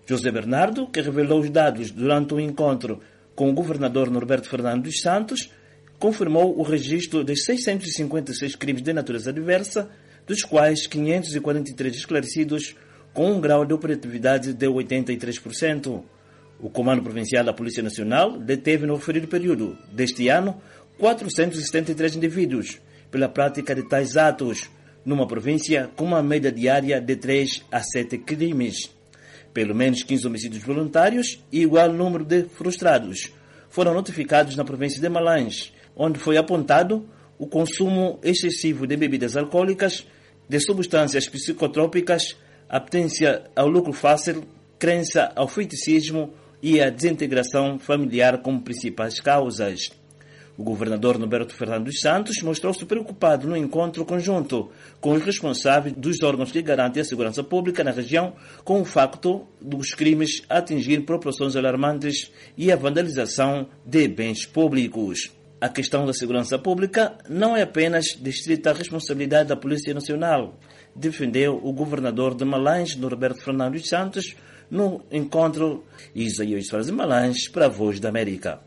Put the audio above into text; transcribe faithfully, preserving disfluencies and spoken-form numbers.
José Bernardo, que revelou os dados durante um encontro com o governador Norberto Fernando dos Santos, confirmou o registro de seiscentos e cinquenta e seis crimes de natureza diversa, dos quais quinhentos e quarenta e três esclarecidos, com um grau de operatividade de oitenta e três por cento. O Comando Provincial da Polícia Nacional deteve no referido período deste ano quatrocentos e setenta e três indivíduos pela prática de tais atos, numa província com uma média diária de três a sete crimes. Pelo menos quinze homicídios voluntários e igual número de frustrados foram notificados na província de Malães, onde foi apontado o consumo excessivo de bebidas alcoólicas, de substâncias psicotrópicas, apetência ao lucro fácil, crença ao feiticismo e a desintegração familiar como principais causas. O governador Norberto Fernando dos Santos mostrou-se preocupado no encontro conjunto com os responsáveis dos órgãos que garantem a segurança pública na região, com o facto dos crimes atingir proporções alarmantes e a vandalização de bens públicos. A questão da segurança pública não é apenas distrita à responsabilidade da Polícia Nacional, defendeu o governador de Malães, Norberto Fernando dos Santos, no encontro Isaías Soares de Malães para a Voz da América.